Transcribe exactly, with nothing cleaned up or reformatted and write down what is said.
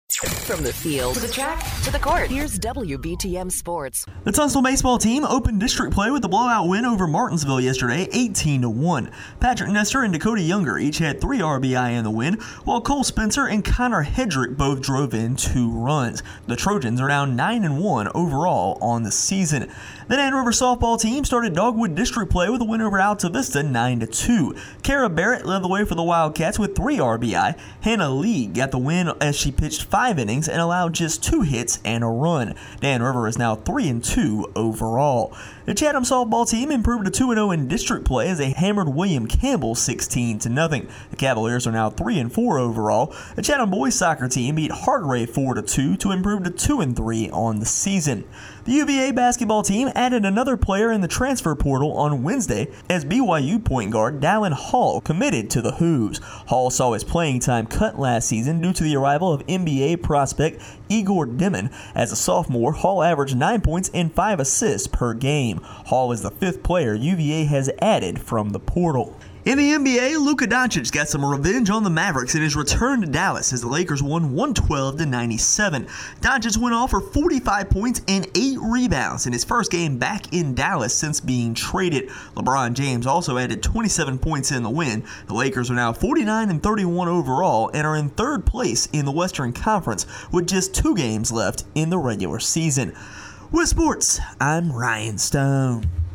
From the field to the track to the court, here's W B T M Sports. The Tunstall baseball team opened district play with a blowout win over Martinsville yesterday, eighteen to one. Patrick Nestor and Dakota Younger each had three R B I in the win, while Cole Spencer and Connor Hedrick both drove in two runs. The Trojans are now nine and one overall on the season. The Dan River softball team started Dogwood district play with a win over Alta Vista nine to two. Kara Barrett led the way for the Wildcats with three R B I. Hannah Lee got the win as she pitched five innings and allowed just two hits and a run. Dan River is now three and two overall. The Chatham softball team improved to two and oh in district play as they hammered William Campbell sixteen to nothing. The Cavaliers are now three and four overall. The Chatham boys soccer team beat Hargrave four to two to improve to two and three on the season. The U V A basketball team added another player in the transfer portal on Wednesday as B Y U point guard Dallin Hall committed to the Hoos. Hall saw his playing time cut last season due to the arrival of N B A prospect Igor Dimon. As a sophomore, Hall averaged nine points and five assists per game. Hall is the fifth player U V A has added from the portal. In the N B A, Luka Doncic got some revenge on the Mavericks in his return to Dallas as the Lakers won one twelve to ninety-seven. Doncic went off for forty-five points and eight rebounds in his first game back in Dallas since being traded. LeBron James also added twenty-seven points in the win. The Lakers are now forty-nine and thirty-one overall and are in third place in the Western Conference with just two games left in the regular season. With sports, I'm Ryan Stone.